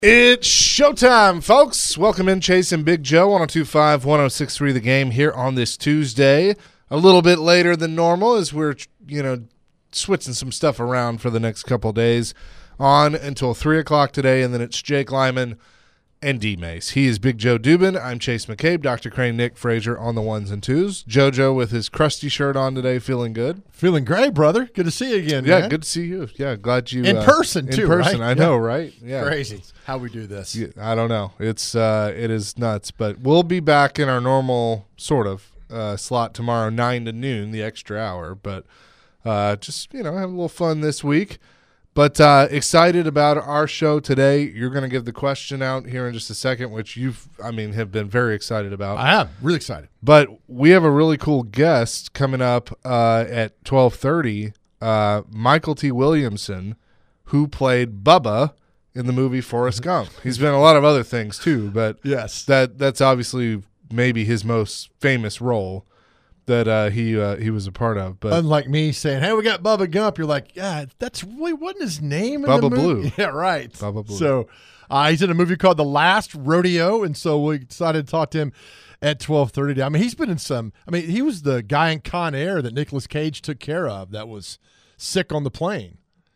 It's showtime, folks. Welcome in, Chase and Big Joe, 102.5, 106.3 The Game here on this Tuesday. A little bit later than normal as we're, switching some stuff around for the next couple days on until 3 o'clock today, and then it's Jake Lyman and D. Mace. He is Big Joe Dubin. I'm Chase McCabe. Dr. Crane, Nick Frazier on the ones and twos. JoJo with his crusty shirt on today, feeling good. Feeling great, brother. Good to see you again, Yeah, man. good to see you. Yeah, glad you. In person, too, In person, right? I know, right? Yeah. Crazy how we do this. Yeah, I don't know. It is nuts, but we'll be back in our normal sort of slot tomorrow, 9 to noon, the extra hour. But just have a little fun this week. But excited about our show today. You're going to give the question out here in just a second, which have been very excited about. I am really excited. But we have a really cool guest coming up at 12:30. Michael T. Williamson, who played Bubba in the movie Forrest Gump. He's been in a lot of other things too, but Yes. that's obviously maybe his most famous role that he was a part of. But Unlike me saying, hey, we got Bubba Gump, you're like, yeah, that's really wasn't his name in Bubba the movie. Blue. Yeah, right. Bubba Blue. So he's in a movie called The Last Rodeo, and so we decided to talk to him at 12:30. I mean, he's been in some – he was the guy in Con Air that Nicolas Cage took care of that was sick on the plane.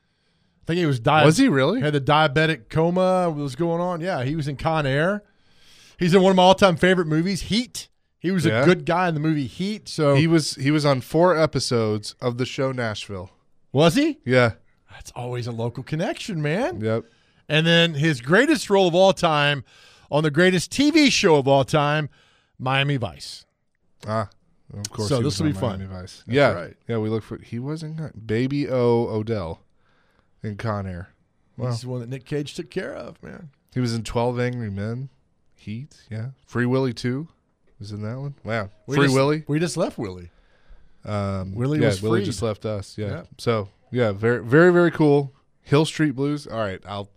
I think he was – was he really? Had the diabetic coma was going on. Yeah, he was in Con Air. He's in one of my all-time favorite movies, Heat. He was a good guy in the movie Heat. So he was on 4 episodes of the show Nashville. Was he? Yeah. That's always a local connection, man. Yep. And then his greatest role of all time on the greatest TV show of all time, Miami Vice. Of course. So he this was will be on fun. Miami Vice. That's Yeah. right. Yeah, we look for – he was in Baby O. Odell in Con Air. Wow. He's the one that Nick Cage took care of, man. He was in 12 Angry Men. Heat, yeah. Free Willy 2 was in that one. Wow. Willy. We just left Willie. Willie was Willie freed. just left us. Yeah. Yep. So, yeah, very, very, very cool. Hill Street Blues. All right, I'll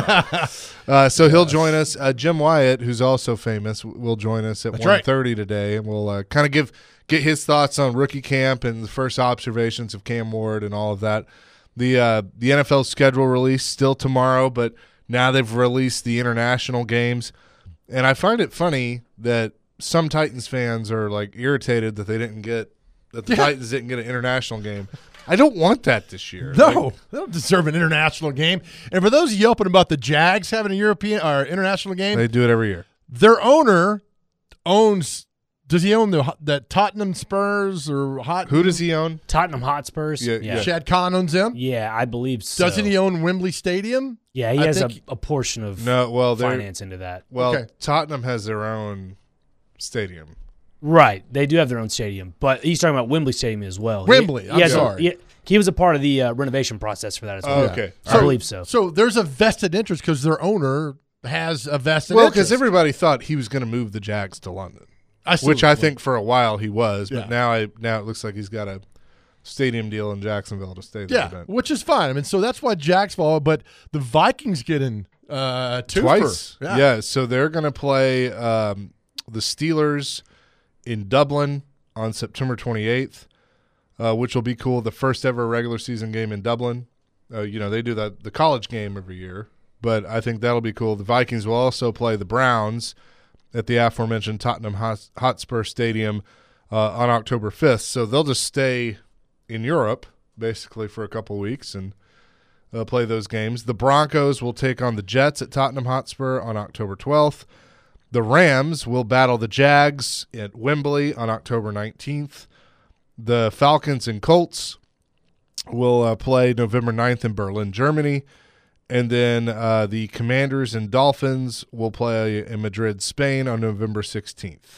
stop. So he'll join us. Jim Wyatt, who's also famous, will join us at 1:30 today, and we'll kind of get his thoughts on rookie camp and the first observations of Cam Ward and all of that. The NFL schedule release still tomorrow, but now they've released the international games, and I find it funny that some Titans fans are like irritated that the Titans didn't get an international game. I don't want that this year. No, they don't deserve an international game. And for those yelping about the Jags having a European or international game, They do it every year. their owner owns. Does he own that Tottenham Spurs or Who does he own? Tottenham Hotspurs. Yeah. Shad Khan owns them? Yeah, I believe so. Doesn't he own Wembley Stadium? Yeah, he I has think- a portion of finance into that. Well, Okay. Tottenham has their own stadium. Right. They do have their own stadium, but he's talking about Wembley Stadium as well. Wembley, I'm sorry. He was a part of the renovation process for that as well. Oh, okay. I believe so. So there's a vested interest because their owner has a vested Well, interest. because everybody thought he was going to move the Jags to London, which I think for a while he was, but now it looks like he's got a stadium deal in Jacksonville to stay there. Yeah, which is fine. I mean, so that's why Jags follow, but the Vikings get in twice. Yeah, so they're going to play the Steelers in Dublin on September 28th, which will be cool. The first ever regular season game in Dublin. They do the college game every year, but I think that'll be cool. The Vikings will also play the Browns at the aforementioned Tottenham Hotspur Stadium on October 5th. So they'll just stay in Europe basically for a couple weeks and play those games. The Broncos will take on the Jets at Tottenham Hotspur on October 12th. The Rams will battle the Jags at Wembley on October 19th. The Falcons and Colts will play November 9th in Berlin, Germany. And then the Commanders and Dolphins will play in Madrid, Spain on November 16th.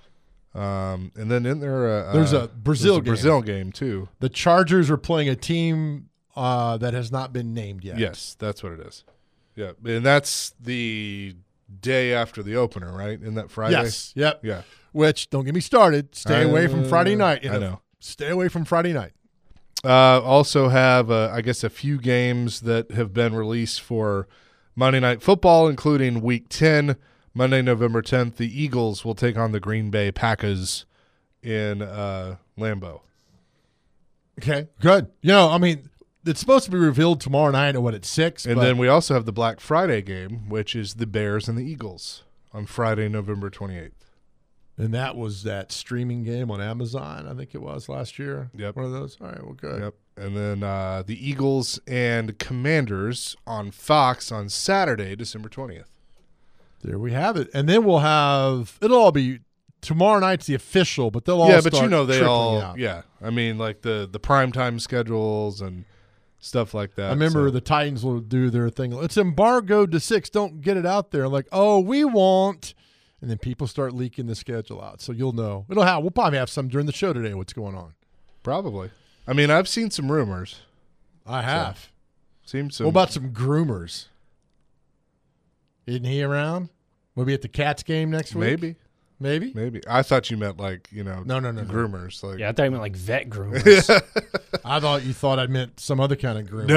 And then there's a Brazil game too. The Chargers are playing a team that has not been named yet. Yes, that's what it is. Yeah, and that's the day after the opener, right? Isn't that Friday? Yes. Yep. Yeah. Which, don't get me started. Stay away from Friday night. I know. Stay away from Friday night. Also have, I guess, a few games that have been released for Monday Night Football, including Week 10, Monday, November 10th. The Eagles will take on the Green Bay Packers in Lambeau. Okay, good. it's supposed to be revealed tomorrow night at 6. And then we also have the Black Friday game, which is the Bears and the Eagles on Friday, November 28th. And that was that streaming game on Amazon, I think it was last year. Yep. One of those. All right, well, good. Yep. And then the Eagles and Commanders on Fox on Saturday, December 20th. There we have it. And then we'll have – it'll all be – tomorrow night's the official, but they'll all Yeah, start but you know they all out. – yeah. I mean, like the primetime schedules and stuff like that. I remember the Titans will do their thing. It's embargoed to 6. Don't get it out there. Like, oh, we won't. And then people start leaking the schedule out. So you'll know. We'll probably have some during the show today what's going on. Probably. I mean, I've seen some rumors. I have. Seems some. What about some groomers? Isn't he around? Maybe at the Cats game next week? Maybe. I thought you meant like, no, groomers. Like, Yeah, I thought you meant like vet groomers. I thought I meant some other kind of groomer.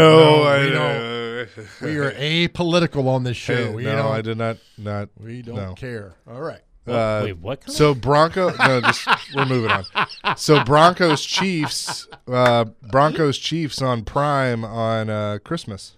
We are apolitical on this show. I did not. We don't care. All right. Wait, what? So we're moving on. So Broncos Chiefs on Prime on Christmas.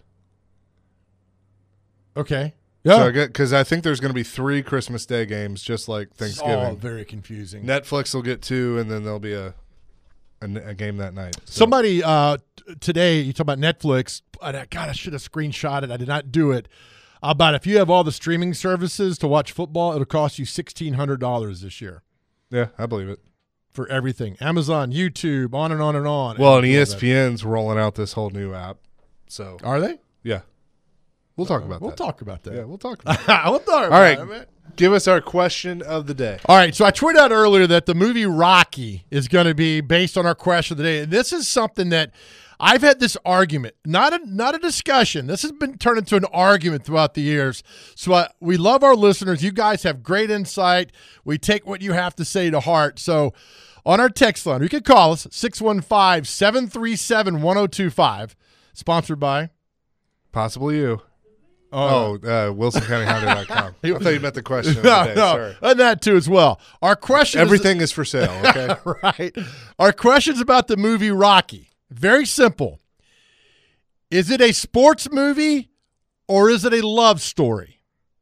Okay. Yeah. So because I think there's going to be 3 Christmas Day games, just like Thanksgiving. It's all very confusing. Netflix will get 2, and then there'll be a game that night. So. Somebody today, you talk about Netflix. I should have screenshot it. I did not do it. About if you have all the streaming services to watch football, it'll cost you $1,600 this year. Yeah, I believe it. For everything. Amazon, YouTube, on and on and on. Well, and ESPN's rolling out this whole new app. So are they? Yeah. We'll talk about that. We'll talk about that. Yeah, we'll talk about it. We'll talk about all right. it, man. Give us our question of the day. All right, so I tweeted out earlier that the movie Rocky is going to be based on our question of the day. And this is something that I've had this argument, not a discussion. This has been turned into an argument throughout the years. So we love our listeners. You guys have great insight. We take what you have to say to heart. So on our text line, you can call us, 615-737-1025, sponsored by? Possibly you. WilsonCountyHonda.com. I thought you meant the question of the day. No, Sorry. and that too as well. Our question Everything is for sale, okay? Right. Our question's about the movie Rocky. Very simple. Is it a sports movie or is it a love story?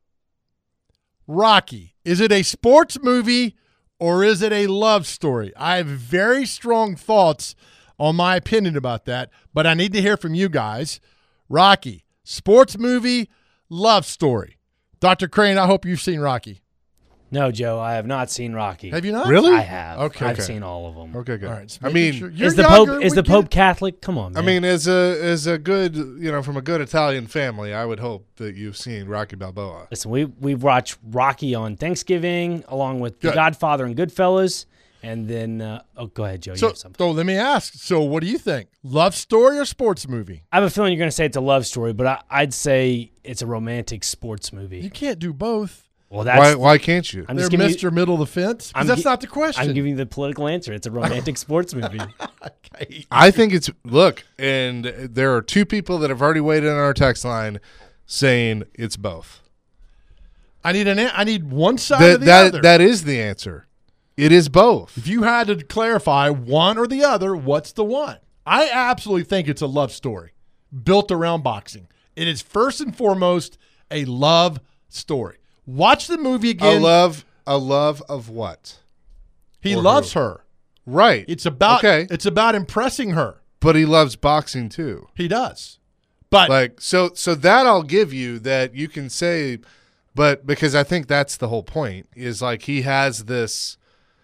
Rocky. Is it a sports movie or is it a love story? I have very strong thoughts on my opinion about that, but I need to hear from you guys. Rocky, sports movie, love story. Dr. Crane, I hope you've seen Rocky. No, Joe, I have not seen Rocky. Have you not? Really? I have. Okay. I've seen all of them. Okay, good. All right. I mean, sure. Is the Pope Catholic? Come on, man. I mean, as a good, from a good Italian family, I would hope that you've seen Rocky Balboa. Listen, we watched Rocky on Thanksgiving along with The Good. Godfather and Goodfellas. And then, go ahead, Joe. You have something. So let me ask. So what do you think? Love story or sports movie? I have a feeling you're going to say it's a love story, but I'd say it's a romantic sports movie. You can't do both. Well, that's Why can't you? I'm They're just giving Mr. Middle of the Fence? Because that's not the question. I'm giving you the political answer. It's a romantic sports movie. Okay. I think it's and there are 2 people that have already weighed in on our text line saying it's both. I need one side or the other. That is the answer. It is both. If you had to clarify one or the other, what's the one? I absolutely think it's a love story built around boxing. It is first and foremost a love story. Watch the movie again. A love of what? He Or loves who? her. Right. It's about impressing her. But he loves boxing too. He does. But so that I'll give you that you can say, but because I think that's the whole point is like he has this.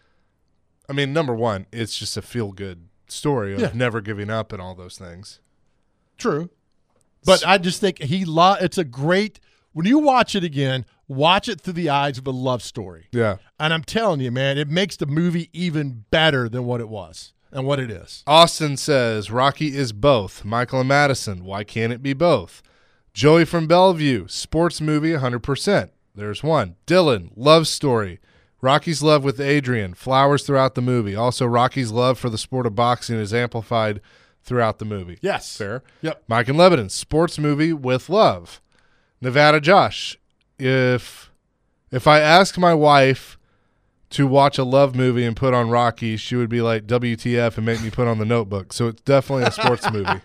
I mean, number one, it's just a feel good story of never giving up and all those things. True. But I just think it's a great, when you watch it again, watch it through the eyes of a love story. Yeah. And I'm telling you, man, it makes the movie even better than what it was and what it is. Austin says, Rocky is both. Michael and Madison, why can't it be both? Joey from Bellevue, sports movie 100%. There's one. Dylan, love story. Rocky's love with Adrian, flowers throughout the movie. Also, Rocky's love for the sport of boxing is amplified throughout the movie. Yes. Fair. Yep. Mike and Lebanon, sports movie with love. Nevada Josh, if I ask my wife to watch a love movie and put on Rocky, she would be like, WTF, and make me put on The Notebook. So it's definitely a sports movie.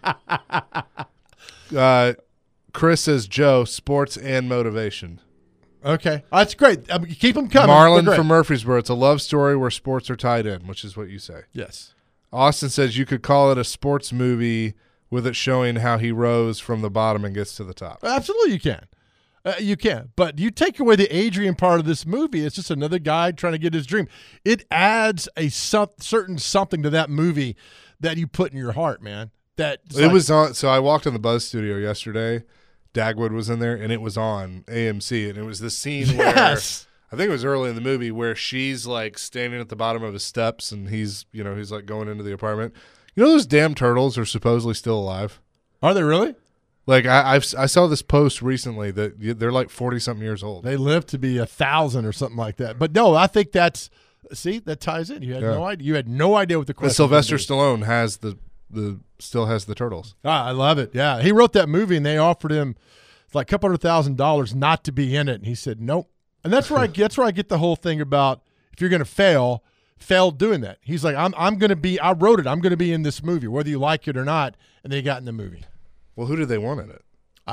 Chris says, Joe, sports and motivation. Okay. That's great. Keep them coming. Marlon from Murfreesboro, it's a love story where sports are tied in, which is what you say. Yes. Austin says you could call it a sports movie with it showing how he rose from the bottom and gets to the top. Absolutely you can. You can. But you take away the Adrian part of this movie, it's just another guy trying to get his dream. It adds a certain something to that movie that you put in your heart, man. Was on. So I walked in the Buzz studio yesterday. Dagwood was in there, and it was on AMC, and it was the scene where I think it was early in the movie where she's like standing at the bottom of his steps, and he's like going into the apartment. You know those damn turtles are supposedly still alive. Are they really? Like I saw this post recently that they're like 40-something years old. They live to be 1,000 or something like that. But no, I think that ties in. You had no idea. You had no idea what the question. Sylvester Stallone has still has the turtles. I love it. Yeah, he wrote that movie, and they offered him like a couple $100,000 not to be in it, and he said nope. And that's where I get the whole thing about if you're going to fail doing that. He's like, I'm going to be. I wrote it. I'm going to be in this movie, whether you like it or not. And they got in the movie. Well, who did they want in it?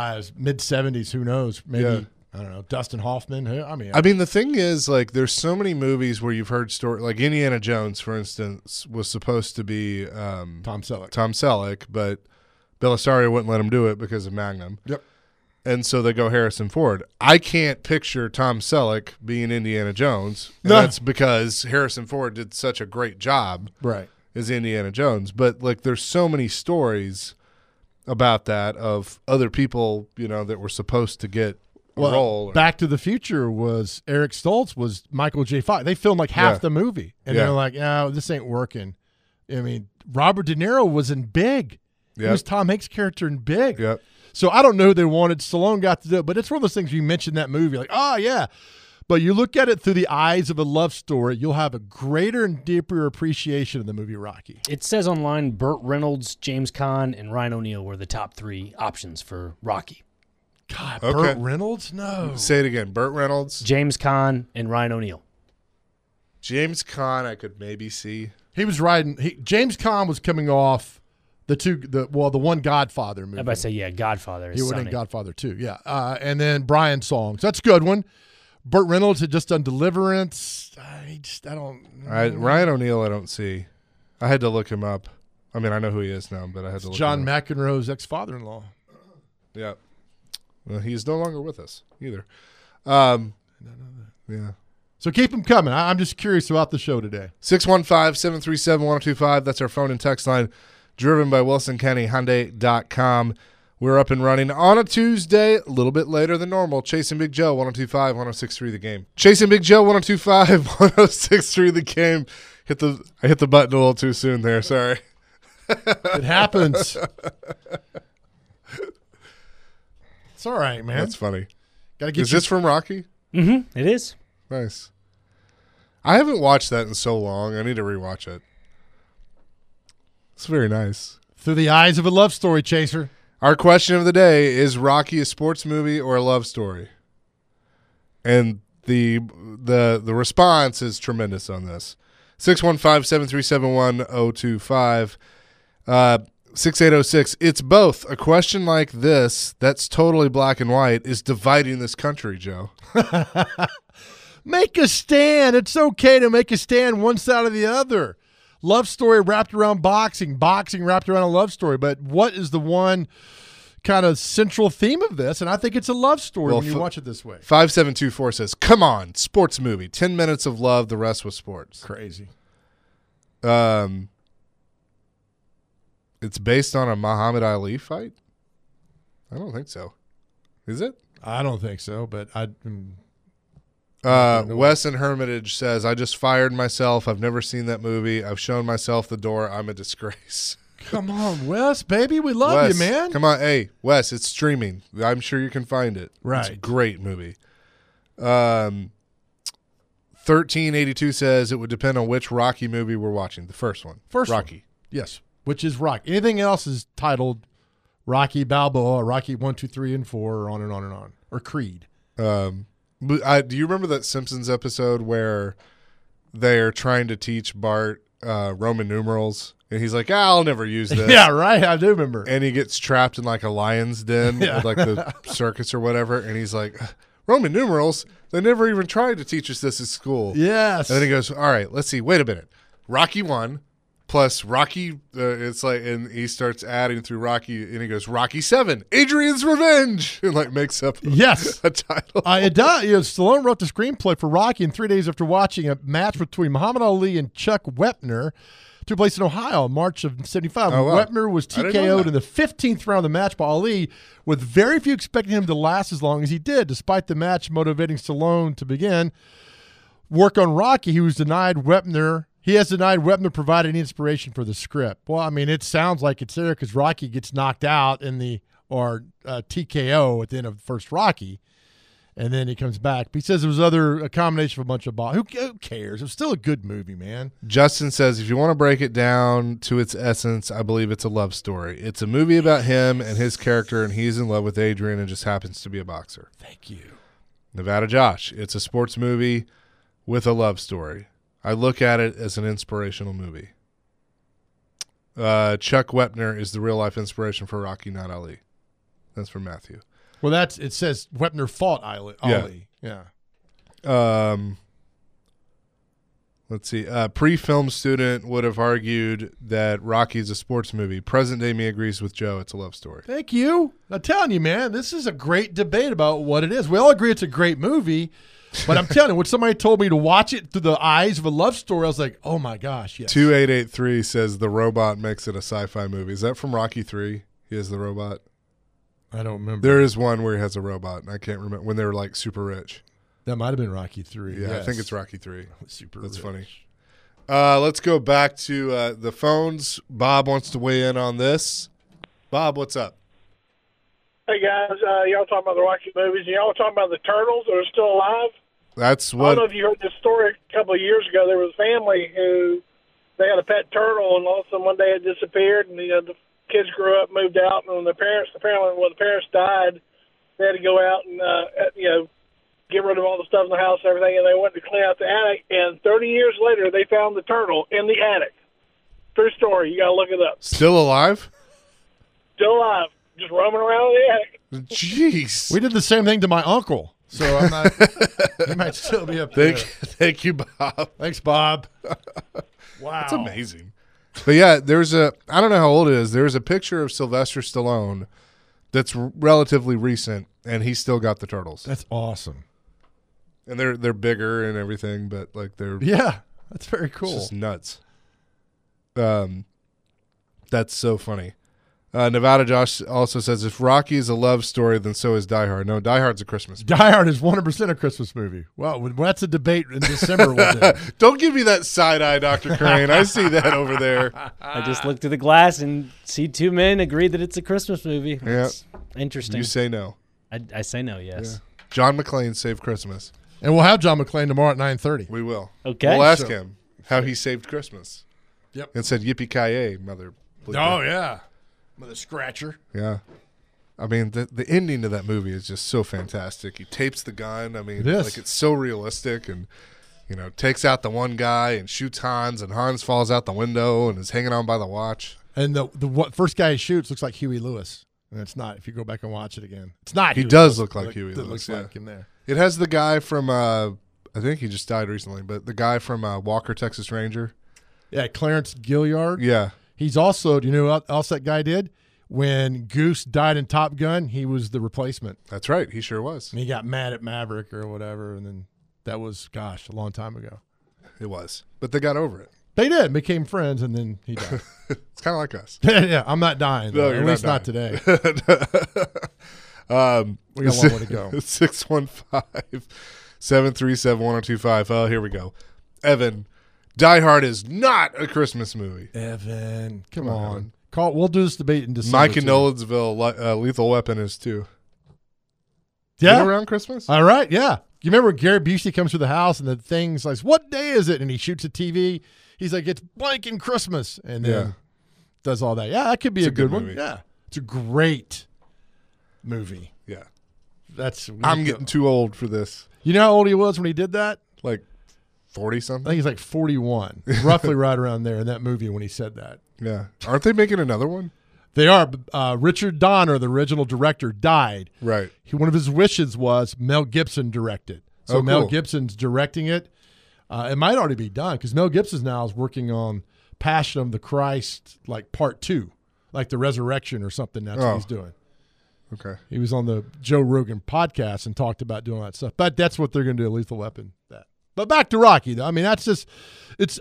Mid-70s. Who knows? Maybe. Yeah. I don't know, Dustin Hoffman. I mean, the thing is, like, there's so many movies where you've heard stories, like Indiana Jones, for instance, was supposed to be Tom Selleck, but Belisario wouldn't let him do it because of Magnum. Yep. And so they go Harrison Ford. I can't picture Tom Selleck being Indiana Jones. And that's because Harrison Ford did such a great job as Indiana Jones. But, like, there's so many stories about that of other people, that were supposed to get role. Back to the Future was Eric Stoltz was Michael J. Fox. They filmed like half the movie, and they're like, "No, this ain't working." I mean, Robert De Niro was in Big. He was Tom Hanks' character in Big. Yep. So I don't know who they wanted. Stallone got to do it, but it's one of those things you mentioned that movie, like, oh yeah. But you look at it through the eyes of a love story, you'll have a greater and deeper appreciation of the movie Rocky. It says online Burt Reynolds, James Caan, and Ryan O'Neal were the top 3 options for Rocky. God, okay. Burt Reynolds? No. Say it again. Burt Reynolds, James Caan, and Ryan O'Neal. James Caan, I could maybe see. He was riding. James Caan was coming off the one Godfather movie. I say, Godfather. He went in Godfather too. Yeah, and then Brian Songs. That's a good one. Burt Reynolds had just done Deliverance. Ryan O'Neal, I don't see. I had to look him up. I mean, I know who he is now, but I had to look John him up. McEnroe's ex-father-in-law. Yeah. Well, he's no longer with us either. Yeah. So keep them coming. I'm just curious about the show today. 615-737-1025. That's our phone and text line, driven by WilsonCountyHyundai.com. We're up and running on a Tuesday, a little bit later than normal. Chasing Big Joe, 102.5, 106.3 The Game. Chasing Big Joe, 102.5, 106.3 The Game. I hit the button a little too soon there. Sorry. It happens. It's all right, man. That's funny. Is this from Rocky? Mm-hmm. It is. Nice. I haven't watched that in so long. I need to rewatch it. It's very nice. Through the eyes of a love story, Chaser. Our question of the day is Rocky a sports movie or a love story? And the response is tremendous on this. 615-737-1025. 6806. It's both. A question like this that's totally black and white is dividing this country, Joe. Make a stand. It's okay to make a stand one side or the other. Love story wrapped around boxing. Boxing wrapped around a love story. But what is the one kind of central theme of this? And I think it's a love story when you watch it this way. 5724 says, come on, sports movie. 10 minutes of love, the rest was sports. Crazy. It's based on a Muhammad Ali fight? I don't think so. Is it? I don't think so, but Wes in Hermitage says, I just fired myself. I've never seen that movie. I've shown myself the door. I'm a disgrace. Come on, Wes, baby. We love you, man. Come on. Hey, Wes, it's streaming. I'm sure you can find it. Right. It's a great movie. 1382 says it would depend on which Rocky movie we're watching. The first one. Rocky. One. Yes. Which is Rocky. Anything else is titled Rocky Balboa, Rocky 1, 2, 3, and 4, or on and on and on. Or Creed. Do you remember that Simpsons episode where they're trying to teach Bart Roman numerals, and he's like, I'll never use this. Yeah, right. I do remember. And he gets trapped in like a lion's den, with like the circus or whatever, and he's like, Roman numerals? They never even tried to teach us this at school. Yes. And then he goes, all right, let's see. Wait a minute. Rocky 1 plus Rocky, it's like, and he starts adding through Rocky, and he goes, Rocky 7, Adrian's Revenge, and like makes up a title. It does. Stallone wrote the screenplay for Rocky, and 3 days after watching a match between Muhammad Ali and Chuck Wepner took place in Ohio in March of 75. Oh, wow. Wepner was TKO'd in the 15th round of the match by Ali, with very few expecting him to last as long as he did. Despite the match motivating Stallone to begin work on Rocky, he has denied Wepner provided any inspiration for the script. Well, I mean, it sounds like it's there because Rocky gets knocked out in TKO at the end of the first Rocky. And then he comes back. But he says it was a combination of a bunch of who cares? It was still a good movie, man. Justin says, if you want to break it down to its essence, I believe it's a love story. It's a movie about him and his character, and he's in love with Adrian and just happens to be a boxer. Thank you. Nevada Josh, it's a sports movie with a love story. I look at it as an inspirational movie. Chuck Wepner is the real-life inspiration for Rocky, not Ali. That's from Matthew. Well, it says Wepner fought Ali. Yeah. Let's see. A pre-film student would have argued that Rocky is a sports movie. Present-day me agrees with Joe. It's a love story. Thank you. I'm telling you, man, this is a great debate about what it is. We all agree it's a great movie, but I'm telling you, when somebody told me to watch it through the eyes of a love story, I was like, oh, my gosh, yes. 2883 says the robot makes it a sci-fi movie. Is that from Rocky 3? He has the robot? I don't remember. There is one where he has a robot, and I can't remember, when they were like super rich. That might have been Rocky 3. Yeah, yes. I think it's Rocky 3. That's funny. Let's go back to the phones. Bob wants to weigh in on this. Bob, what's up? Hey, guys. Y'all talking about the Rocky movies. Y'all talking about the turtles that are still alive? That's I what. don't know if you heard this story a couple of years ago. There was a family who they had a pet turtle, and all of a sudden one day it disappeared, and the kids grew up, moved out, and when the parents died, they had to go out and get rid of all the stuff in the house and everything, and they went to clean out the attic, and 30 years later they found the turtle in the attic. True story. You got to look it up. Still alive? Still alive. Just roaming around in the attic. Jeez. We did the same thing to my uncle, so I'm not. He might still be up there. Thank you, Bob. Thanks, Bob. Wow. That's amazing. But yeah, I don't know how old it is. There's a picture of Sylvester Stallone that's relatively recent, and he's still got the turtles. That's awesome. And they're bigger and everything, but like that's very cool. It's just nuts. That's so funny. Nevada Josh also says, if Rocky is a love story, then so is Die Hard. No, Die Hard's a Christmas movie. Die Hard is 100% a Christmas movie. Well, that's a debate in December. We'll do. Don't give me that side eye, Dr. Crane. I see that over there. I just looked through the glass and see two men agree that it's a Christmas movie. That's interesting. You say no. I say no, yes. Yeah. John McClane saved Christmas. And we'll have John McClane tomorrow at 9:30. We will. Okay. We'll ask him how he saved Christmas. Yep. And said, yippee-ki-yay, mother. Oh, yeah. Mother scratcher. Yeah. I mean, the ending of that movie is just so fantastic. He tapes the gun. I mean, it is. Like it's so realistic, and takes out the one guy and shoots Hans, and Hans falls out the window and is hanging on by the watch. And the first guy he shoots looks like Huey Lewis, and it's not. If you go back and watch it again, it's not. He does look like Huey Lewis. It looks like him there. It has the guy from I think he just died recently, but the guy from Walker, Texas Ranger. Yeah, Clarence Gilliard. Yeah. He's also, do you know what else that guy did? When Goose died in Top Gun, he was the replacement. That's right. He sure was. And he got mad at Maverick or whatever, and then that was, a long time ago. It was. But they got over it. They did. Became friends, and then he died. It's kind of like us. Yeah, I'm not dying. No, though. At least not today. We got one way to go. 615-737-1025. Oh, here we go. Evan, Die Hard is not a Christmas movie. Evan, come on. We'll do this debate in December. Mike in Nolensville, Lethal Weapon is too. Yeah. Been around Christmas? All right, yeah. You remember when Gary Busey comes to the house and the thing's like, what day is it? And he shoots a TV. He's like, it's blanking Christmas. And then does all that. Yeah, that could be a good one. Movie. Yeah. It's a great movie. Yeah. I'm getting too old for this. You know how old he was when he did that? Like 40-something? I think he's like 41, roughly right around there in that movie when he said that. Yeah. Aren't they making another one? They are. Richard Donner, the original director, died. Right. One of his wishes was Mel Gibson directed. So cool. Mel Gibson's directing it. It might already be done because Mel Gibson now is working on Passion of the Christ, like part 2, like the resurrection or something. That's what he's doing. Okay. He was on the Joe Rogan podcast and talked about doing all that stuff. But that's what they're going to do, Lethal Weapon. But back to Rocky, though. I mean, that's just – it's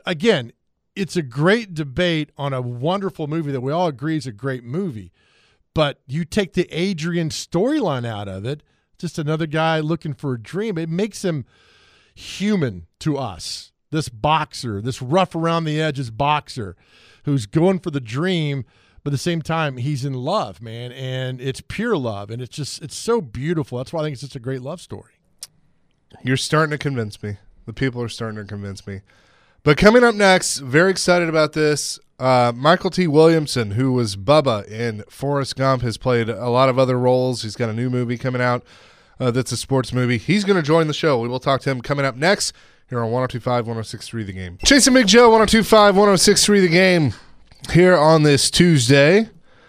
a great debate on a wonderful movie that we all agree is a great movie. But you take the Adrian storyline out of it, just another guy looking for a dream. It makes him human to us. This boxer, this rough around the edges boxer who's going for the dream, but at the same time, he's in love, man. And it's pure love. And it's so beautiful. That's why I think it's such a great love story. You're starting to convince me. The people are starting to convince me. But coming up next, very excited about this, Michael T. Williamson, who was Bubba in Forrest Gump, has played a lot of other roles. He's got a new movie coming out that's a sports movie. He's going to join the show. We will talk to him coming up next here on 102.5, 106.3 The Game. Chasing Big Joe, 102.5, 106.3 The Game here on this Tuesday.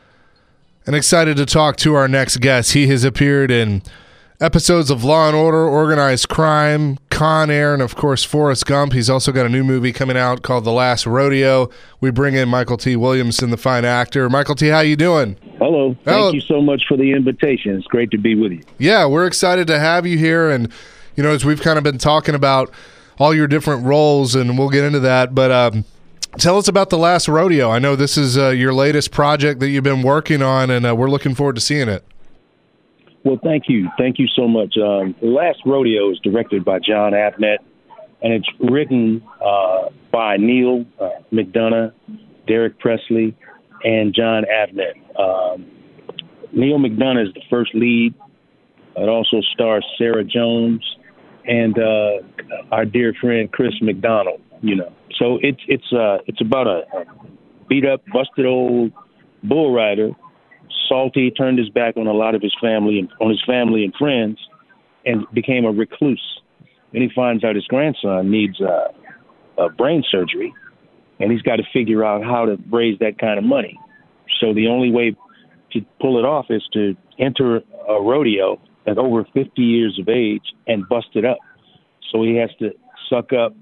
And excited to talk to our next guest. He has appeared in episodes of Law & Order, Organized Crime, Con Air, and, of course, Forrest Gump. He's also got a new movie coming out called The Last Rodeo. We bring in Michael T. Williamson, the fine actor. Michael T., how you doing? Hello. Thank you so much for the invitation. It's great to be with you. Yeah, we're excited to have you here. And, you know, as we've kind of been talking about all your different roles, and we'll get into that, but tell us about The Last Rodeo. I know this is your latest project that you've been working on, and we're looking forward to seeing it. Well, thank you. Thank you so much. The Last Rodeo is directed by John Avnet, and it's written by Neil McDonough, Derek Presley, and John Avnet. Neil McDonough is the first lead. It also stars Sarah Jones and our dear friend Chris McDonald. You know, so it's about a beat up, busted old bull rider. Salty, turned his back on a lot of his family and friends, and became a recluse. And he finds out his grandson needs a brain surgery, and he's got to figure out how to raise that kind of money. So the only way to pull it off is to enter a rodeo at over 50 years of age and bust it up. So he has to suck up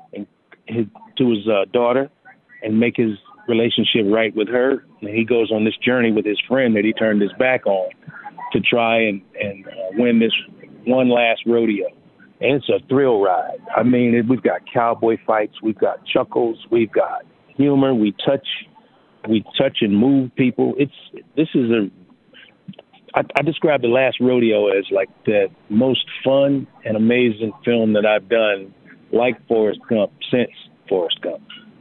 to his daughter and make his relationship right with her, and he goes on this journey with his friend that he turned his back on to try and win this one last rodeo. And it's a thrill ride. I mean, we've got cowboy fights, we've got chuckles, we've got humor, we touch and move people. I describe The Last Rodeo as like the most fun and amazing film that I've done, like Forrest Gump, since Forrest Gump.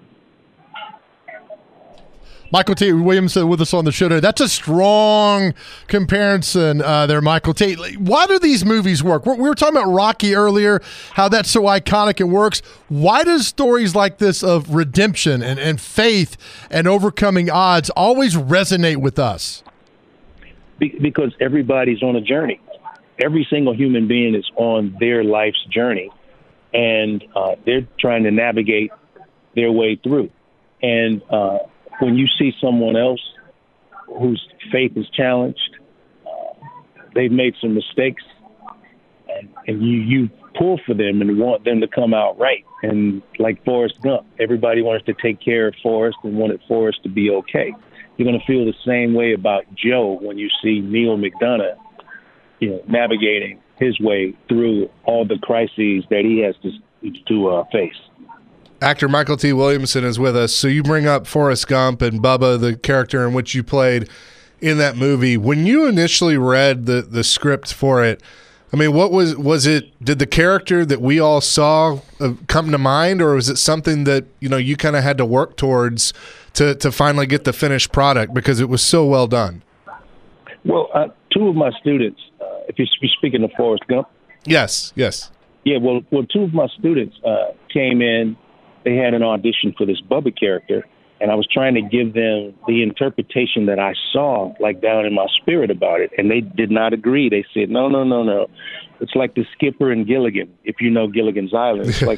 Michael T. Williamson with us on the show today. That's a strong comparison there, Michael T. Why do these movies work? We were talking about Rocky earlier, how that's so iconic it works. Why does stories like this of redemption and faith and overcoming odds always resonate with us? Because everybody's on a journey. Every single human being is on their life's journey, and they're trying to navigate their way through. And when you see someone else whose faith is challenged, they've made some mistakes, and you pull for them and want them to come out right. And like Forrest Gump, everybody wants to take care of Forrest and wanted Forrest to be okay. You're going to feel the same way about Joe when you see Neil McDonough, navigating his way through all the crises that he has to face. Actor Michael T. Williamson is with us. So you bring up Forrest Gump and Bubba, the character in which you played in that movie. When you initially read the script for it, I mean, what was it? Did the character that we all saw come to mind, or was it something that you kind of had to work towards to finally get the finished product because it was so well done? Well, two of my students, if you're speaking of Forrest Gump. Yes. Yeah, well, two of my students came in. They had an audition for this Bubba character, and I was trying to give them the interpretation that I saw, like down in my spirit about it, and they did not agree. They said, no. It's like the Skipper and Gilligan, if you know Gilligan's Island. It's like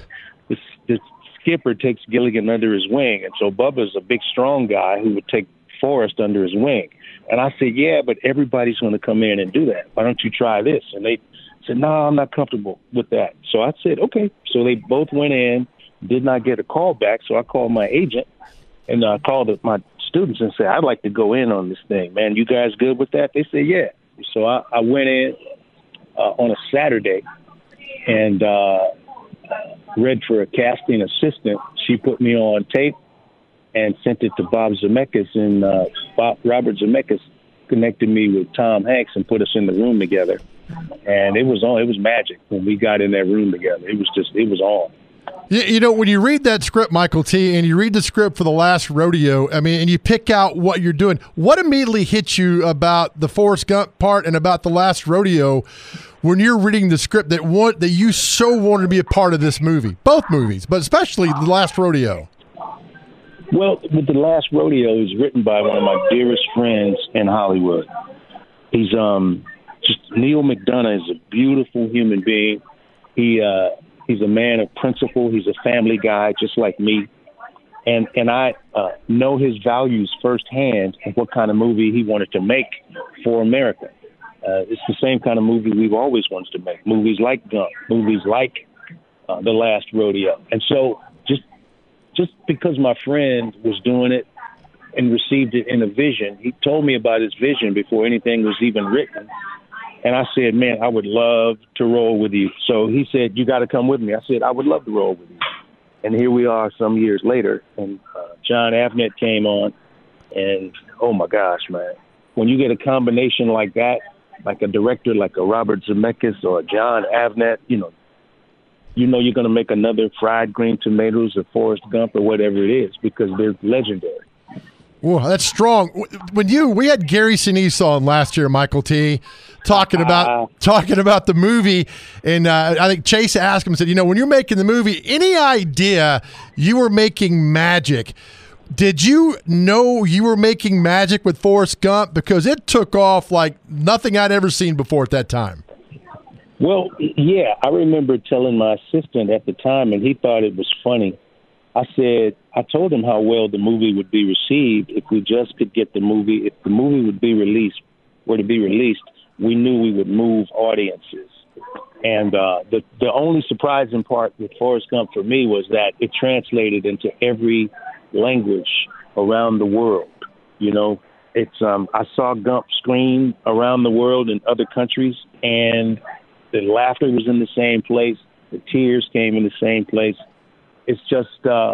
the skipper takes Gilligan under his wing. And so Bubba's a big, strong guy who would take Forrest under his wing. And I said, yeah, but everybody's going to come in and do that. Why don't you try this? And they said, no, I'm not comfortable with that. So I said, okay. So they both went in, did not get a call back. So I called my agent and I called my students and said, I'd like to go in on this thing, man. You guys good with that? They said, yeah. So I went in on a Saturday and read for a casting assistant. She put me on tape and sent it to Bob Zemeckis, and Robert Zemeckis connected me with Tom Hanks and put us in the room together. And it was magic when we got in that room together. It was on. You know, when you read that script, Michael T., and you read the script for The Last Rodeo, I mean, and you pick out what you're doing, what immediately hits you about the Forrest Gump part and about The Last Rodeo when you're reading the script that you so wanted to be a part of this movie? Both movies, but especially The Last Rodeo. Well, with The Last Rodeo, it was written by one of my dearest friends in Hollywood. He's Neil McDonough is a beautiful human being. He's a man of principle. He's a family guy, just like me. And I know his values firsthand and what kind of movie he wanted to make for America. It's the same kind of movie we've always wanted to make, movies like Gump, movies like The Last Rodeo. And so just because my friend was doing it and received it in a vision, he told me about his vision before anything was even written. And I said, man, I would love to roll with you. So he said, you got to come with me. I said, I would love to roll with you. And here we are some years later, and John Avnet came on, and oh my gosh, man, when you get a combination like that, like a director like a Robert Zemeckis or a John Avnet, you know you're going to make another Fried Green Tomatoes or Forrest Gump or whatever it is, because they're legendary. Well, that's strong. We had Gary Sinise on last year, Michael T., talking about the movie, and I think Chase asked him and said, when you're making the movie, any idea you were making magic? Did you know you were making magic with Forrest Gump? Because it took off like nothing I'd ever seen before at that time. Well, yeah, I remember telling my assistant at the time, and he thought it was funny. I told him how well the movie would be received if we just could get the movie. If the movie were to be released, we knew we would move audiences. And the only surprising part with Forrest Gump for me was that it translated into every language around the world. I saw Gump screen around the world in other countries, and the laughter was in the same place. The tears came in the same place. It's just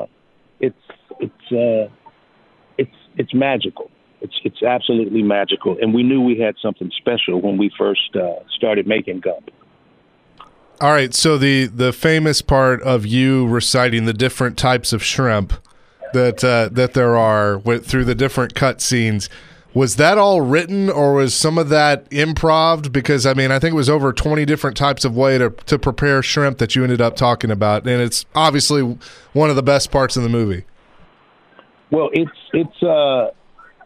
it's magical. It's absolutely magical, and we knew we had something special when we first started making Gump. All right, so the famous part of you reciting the different types of shrimp that there are through the different cut scenes, was that all written, or was some of that improv? Because I think it was over 20 different types of way to prepare shrimp that you ended up talking about, and it's obviously one of the best parts of the movie. Well, it was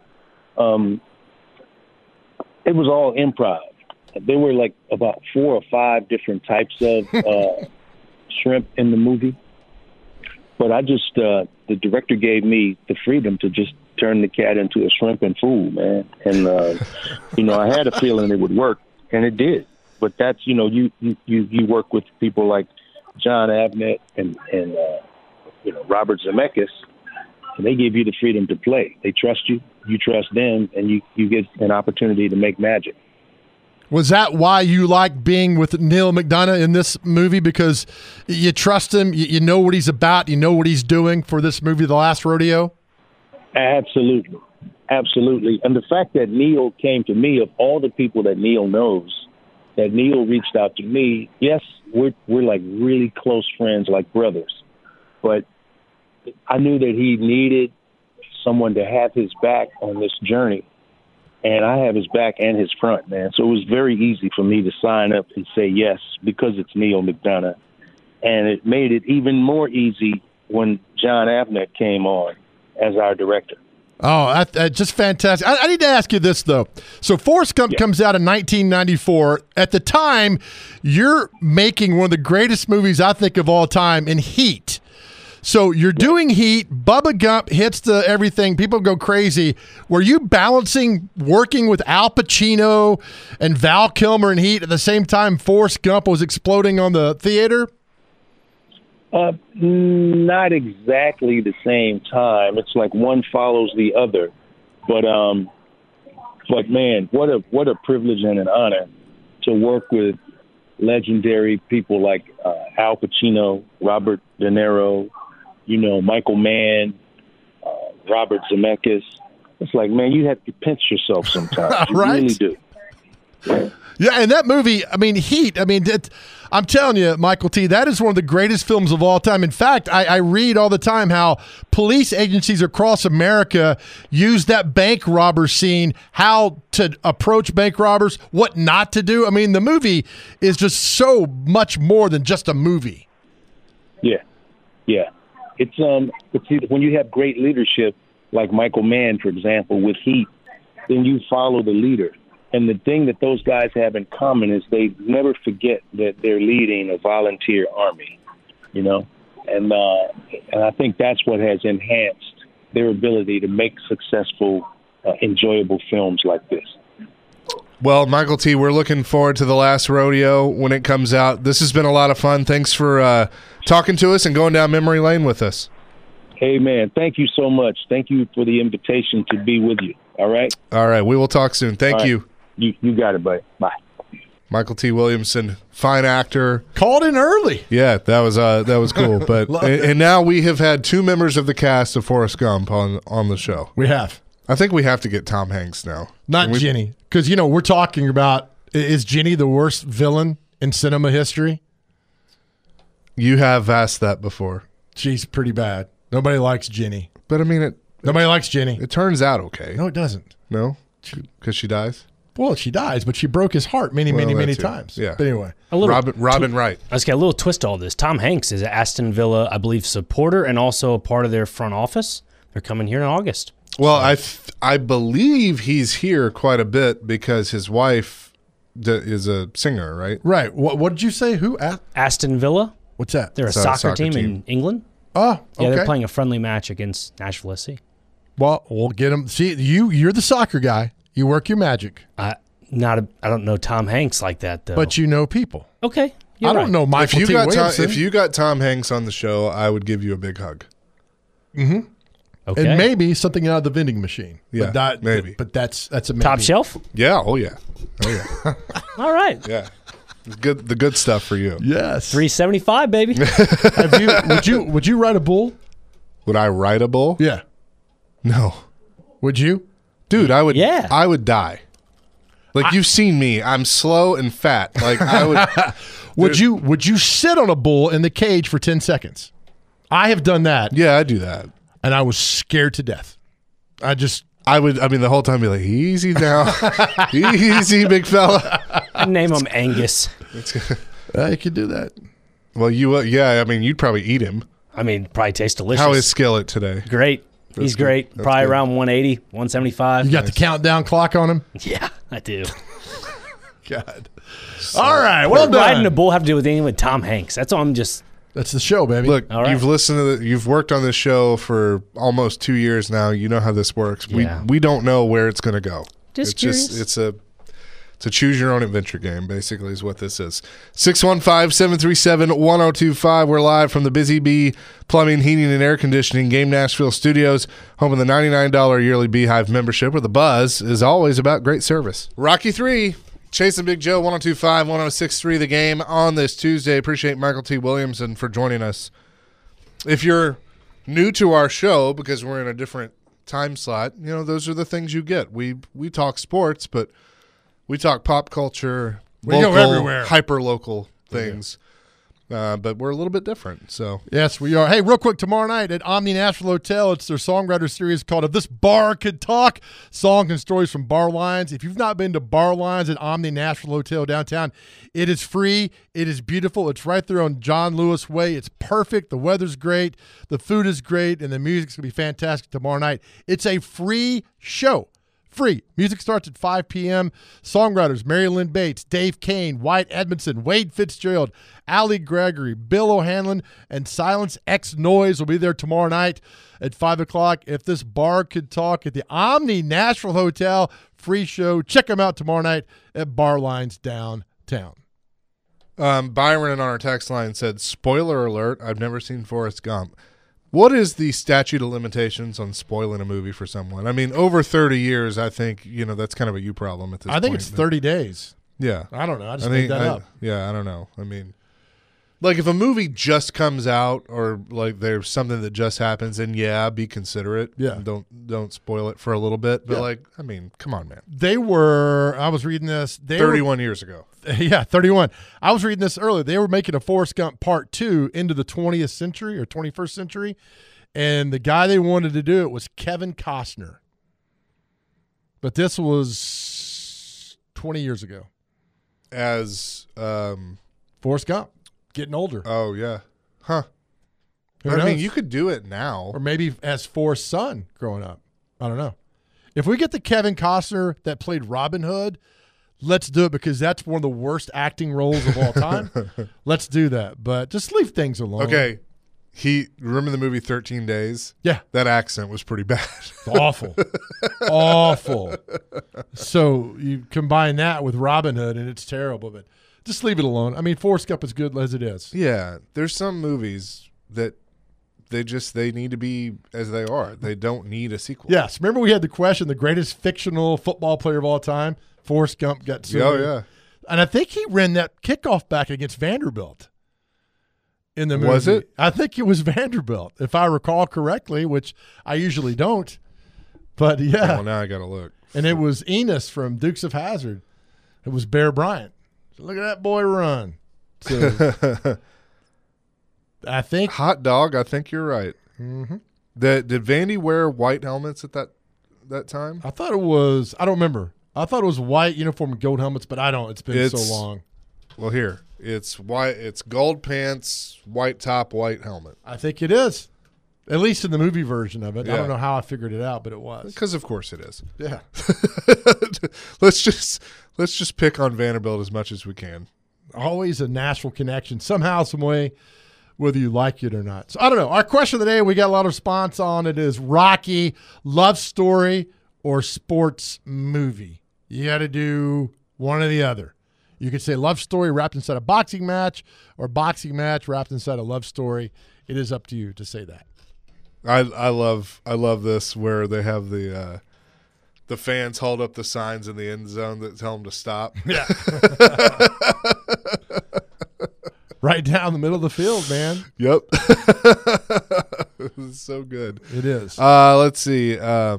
all improv. There were like about 4 or 5 different types of shrimp in the movie, but I just the director gave me the freedom to just turn the cat into a shrimping fool, man. And I had a feeling it would work, and it did. But that's you work with people like John Avnet and Robert Zemeckis, and they give you the freedom to play. They trust you, you trust them, and you get an opportunity to make magic. Was that why you like being with Neil McDonough in this movie? Because you trust him, you know what he's about, you know what he's doing for this movie, The Last Rodeo? Absolutely. And the fact that Neil came to me, of all the people that Neil knows, that Neil reached out to me, yes, we're like really close friends, like brothers. But I knew that he needed someone to have his back on this journey. And I have his back and his front, man. So it was very easy for me to sign up and say yes, because it's Neil McDonough. And it made it even more easy when John Avnet came on as our director. Oh, just fantastic. I need to ask you this, though. So Forrest Gump comes out in 1994. At the time, you're making one of the greatest movies I think of all time in Heat. So you're doing Heat. Bubba Gump hits the everything. People go crazy. Were you balancing working with Al Pacino and Val Kilmer in Heat at the same time Forrest Gump was exploding on the theater? Not exactly the same time. It's like one follows the other. But man, what a privilege and an honor to work with legendary people like Al Pacino, Robert De Niro, Michael Mann, Robert Zemeckis. It's like, man, you have to pinch yourself sometimes. You right? really do. Yeah, and that movie, Heat, I'm telling you, Michael T., that is one of the greatest films of all time. In fact, I read all the time how police agencies across America use that bank robber scene, how to approach bank robbers, what not to do. The movie is just so much more than just a movie. Yeah. It's when you have great leadership, like Michael Mann, for example, with Heat, then you follow the leader. And the thing that those guys have in common is they never forget that they're leading a volunteer army, and I think that's what has enhanced their ability to make successful, enjoyable films like this. Well, Michael T., we're looking forward to The Last Rodeo when it comes out. This has been a lot of fun. Thanks for talking to us and going down memory lane with us. Hey, man, thank you so much. Thank you for the invitation to be with you. All right? All right. We will talk soon. Thank you. You got it, buddy. Bye. Michael T. Williamson, fine actor. Called in early. Yeah, that was cool. But and now we have had two members of the cast of Forrest Gump on the show. We have. I think we have to get Tom Hanks now. Not Ginny. Because, we're talking about, is Ginny the worst villain in cinema history? You have asked that before. She's pretty bad. Nobody likes Ginny. But, nobody likes Ginny. It turns out okay. No, it doesn't. No? Because she dies? Well, she dies, but she broke his heart many times. Yeah. But anyway. Robin Wright. Let's get a little twist to all this. Tom Hanks is an Aston Villa, I believe, supporter and also a part of their front office. They're coming here in August. Well, I believe he's here quite a bit because his wife is a singer, right? Right. What did you say? Who? Aston Villa. What's that? They're a soccer team in England. Oh, okay. Yeah, they're playing a friendly match against Nashville SC. Well, we'll get him. See, you're the soccer guy. You work your magic. I don't know Tom Hanks like that, though. But you know people. Okay. I don't know Michael T. Williamson. If you got Tom Hanks on the show, I would give you a big hug. Mm-hmm. Okay. And maybe something out of the vending machine. Yeah, maybe. But that's a maybe. Top shelf? Yeah. Oh, yeah. All right. Yeah. The good stuff for you. Yes. $3.75, baby. Would you ride a bull? Would I ride a bull? Yeah. No. Would you? Dude, I would. Yeah. I would die. Like you've seen me, I'm slow and fat. Like I would. Would you sit on a bull in the cage for 10 seconds? I have done that. Yeah, I do that, and I was scared to death. I would. The whole time be like, easy now, easy, big fella. I'd name him Angus. You could do that. Well, you'd probably eat him. Probably tastes delicious. How is Skillet today? Great. He's great. Probably good. Around 180, 175. You got the countdown clock on him? Yeah, I do. God. All right. Well done. Riding a bull have to do with anything with Tom Hanks? That's all. That's the show, baby. Look, all right. You've listened to you've worked on this show for almost 2 years now. You know how this works. Yeah. We don't know where it's going to go. It's curious. It's a choose your own adventure game, basically, is what this is. 615-737-1025. We're live from the Busy Bee Plumbing, Heating, and Air Conditioning Game Nashville Studios, home of the $99 yearly Beehive membership, where the buzz is always about great service. Rocky 3, Chase and Big Joe, 102.5, 106.3, the game on this Tuesday. Appreciate Michael T. Williamson for joining us. If you're new to our show, because we're in a different time slot, those are the things you get. We talk sports, but we talk pop culture, we go everywhere. Hyper-local things. but we're a little bit different. So yes, we are. Hey, real quick, tomorrow night at Omni Nashville Hotel, it's their songwriter series called "If This Bar Could Talk," songs and stories from Bar Lines. If you've not been to Bar Lines at Omni Nashville Hotel downtown, it is free. It is beautiful. It's right there on John Lewis Way. It's perfect. The weather's great. The food is great, and the music's gonna be fantastic tomorrow night. It's a free show. Free. Music starts at 5 p.m. Songwriters Mary Lynn Bates, Dave Kane, White Edmondson, Wade Fitzgerald, Allie Gregory, Bill O'Hanlon, and Silence X Noise will be there tomorrow night at 5 o'clock. If This Bar Could Talk at the Omni Nashville Hotel. Free show. Check them out tomorrow night at Bar Lines downtown. Byron on our text line said, spoiler alert, I've never seen Forrest Gump. What is the statute of limitations on spoiling a movie for someone? I mean, over 30 years, I think, that's kind of a you problem at this point. I think it's 30 days. Yeah. I don't know. I just made that up. Yeah, I don't know. I mean, like if a movie just comes out or like there's something that just happens, and be considerate. Yeah. Don't spoil it for a little bit. But yeah. Come on, man. I was reading this. 31 years ago. Yeah, 31. I was reading this earlier. They were making a Forrest Gump Part 2 into the 20th century or 21st century, and the guy they wanted to do it was Kevin Costner. But this was 20 years ago. As Forrest Gump, getting older. Oh, yeah. Huh. Who knows? You could do it now. Or maybe as Forrest's son growing up. I don't know. If we get the Kevin Costner that played Robin Hood, let's do it, because that's one of the worst acting roles of all time. Let's do that. But just leave things alone. Okay. Remember the movie 13 Days? Yeah. That accent was pretty bad. Awful. Awful. So you combine that with Robin Hood, and it's terrible. But just leave it alone. I mean, Forrest Gump is good as it is. Yeah. There's some movies that they need to be as they are. They don't need a sequel. Yes. Remember we had the question, the greatest fictional football player of all time? Forrest Gump got sued. Oh, yeah. And I think he ran that kickoff back against Vanderbilt in the movie. Was it? I think it was Vanderbilt, if I recall correctly, which I usually don't. But, yeah. Well, now I got to look. And it was Enos from Dukes of Hazzard. It was Bear Bryant. So look at that boy run. So I think. Hot dog, I think you're right. Mm-hmm. Did Vandy wear white helmets at that time? I thought it was. I don't remember. I thought it was white uniform and gold helmets, but I don't. It's been so long. Well, here. It's white. It's gold pants, white top, white helmet. I think it is. At least in the movie version of it. Yeah. I don't know how I figured it out, but it was. Because of course it is. Yeah. Let's just pick on Vanderbilt as much as we can. Always a Nashville connection, somehow, some way, whether you like it or not. So I don't know. Our question of the day, we got a lot of response on it, is Rocky, love story or sports movie? You got to do one or the other. You could say love story wrapped inside a boxing match, or boxing match wrapped inside a love story. It is up to you to say that. I love this where they have the fans hold up the signs in the end zone that tell them to stop. Yeah. Right down the middle of the field, man. Yep. It's so good. It is. Let's see.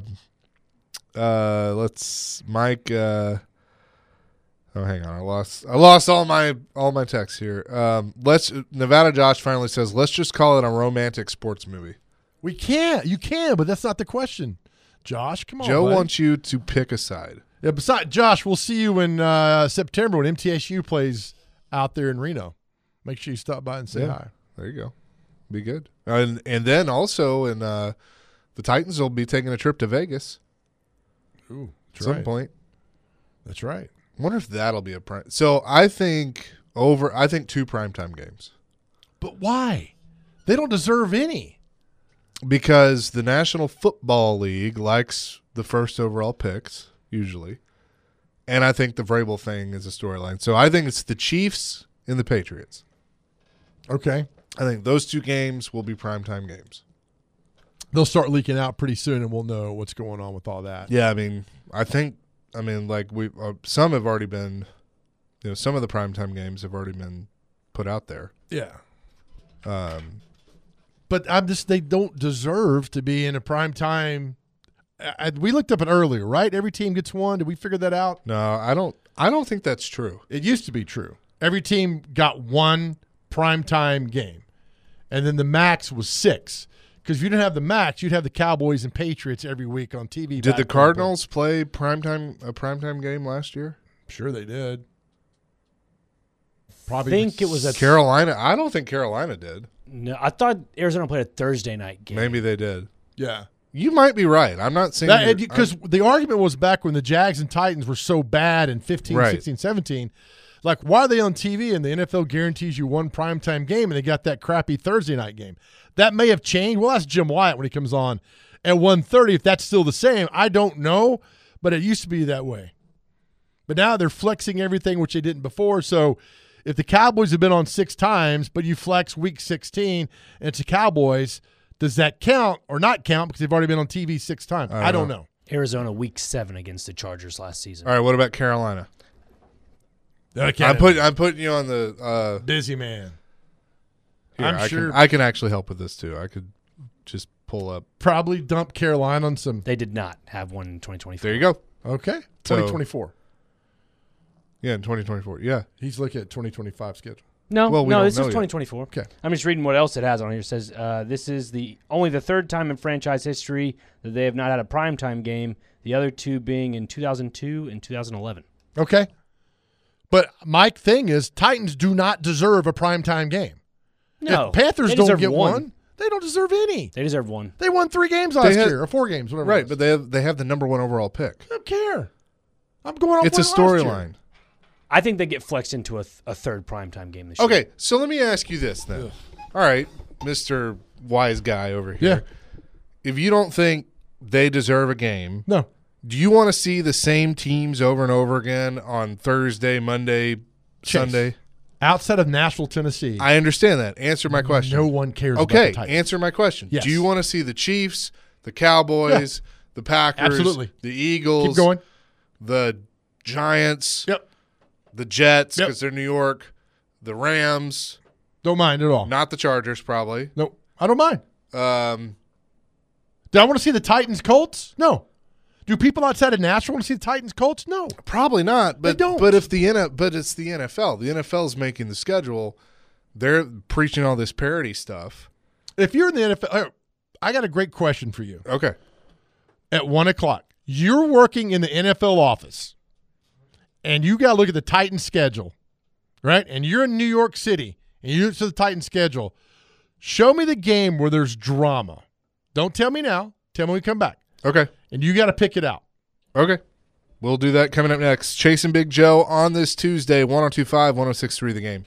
Mike. Oh, hang on. I lost all my texts here. Nevada Josh finally says, let's just call it a romantic sports movie. We can't. You can, but that's not the question. Josh, come on, Joe buddy. wants you to pick a side. Yeah, besides, Josh, we'll see you in September when MTSU plays out there in Reno. Make sure you stop by and say hi. There you go. Be good. And then also the Titans will be taking a trip to Vegas. Ooh, at some point. That's right. I wonder if that'll be a prime. So I think 2 primetime games. But why? They don't deserve any. Because the National Football League likes the first overall picks, usually. And I think the Vrabel thing is a storyline. So I think it's the Chiefs and the Patriots. Okay. I think those 2 games will be primetime games. They'll start leaking out pretty soon, and we'll know what's going on with all that. Yeah, some have already been, some of the primetime games have already been put out there. Yeah. But they don't deserve to be in a primetime. We looked up it earlier, right? Every team gets one. Did we figure that out? No, I don't think that's true. It used to be true. Every team got one primetime game. And then the max was 6. Because if you didn't have the max, you'd have the Cowboys and Patriots every week on TV. Did the Cardinals play a primetime game last year? Sure they did. Probably. I think it was Carolina. I don't think Carolina did. No, I thought Arizona played a Thursday night game. Maybe they did. Yeah. You might be right. I'm not saying because the argument was back when the Jags and Titans were so bad in 15, 16, 17. Like, why are they on TV and the NFL guarantees you one primetime game and they got that crappy Thursday night game? That may have changed. We'll ask Jim Wyatt when he comes on at 1:30 if that's still the same. I don't know, but it used to be that way. But now they're flexing everything, which they didn't before. So if the Cowboys have been on 6 times, but you flex week 16 and it's the Cowboys, does that count or not count because they've already been on TV 6 times? I don't know. Arizona week 7 against the Chargers last season. All right, what about Carolina? I'm putting you on the busy man. Here, I'm sure I can actually help with this too. I could just pull up. Probably dump Carolina on some. They did not have one in 2024. There you go. Okay, 2024. Yeah, in 2024. Yeah, he's looking at 2025 schedule. No, this is 2024. Okay, I'm just reading what else it has on here. It says this is only the 3rd time in franchise history that they have not had a primetime game. The other 2 being in 2002 and 2011. Okay. But my thing is, Titans do not deserve a primetime game. No. If Panthers don't get one, they don't deserve any. They deserve one. They won 3 games last year, or 4 games, whatever. Right, but they have the number 1 overall pick. I don't care. I'm going on. It's a storyline. I think they get flexed into a 3rd primetime game this year. Okay, so let me ask you this then. Ugh. All right, Mr. Wise Guy over here. Yeah. If you don't think they deserve a game, no. Do you want to see the same teams over and over again on Thursday, Monday, Sunday? Outside of Nashville, Tennessee. I understand that. Answer my question. No one cares about the Titans. Answer my question. Yes. Do you want to see the Chiefs, the Cowboys, the Packers, absolutely, the Eagles, keep going, the Giants, yep, the Jets because they're New York, the Rams? Don't mind at all. Not the Chargers, probably. No, I don't mind. Do I want to see the Titans Colts? No. Do people outside of Nashville want to see the Titans Colts? No, probably not. But they don't. But it's the NFL. The NFL is making the schedule. They're preaching all this parity stuff. If you're in the NFL, I got a great question for you. Okay. At 1:00, you're working in the NFL office, and you got to look at the Titans schedule, right? And you're in New York City, and you look at the Titans schedule. Show me the game where there's drama. Don't tell me now. Tell me when we come back. Okay. And you got to pick it out. Okay. We'll do that coming up next. Chasing Big Joe on this Tuesday, 102.5, 106.3 The Game.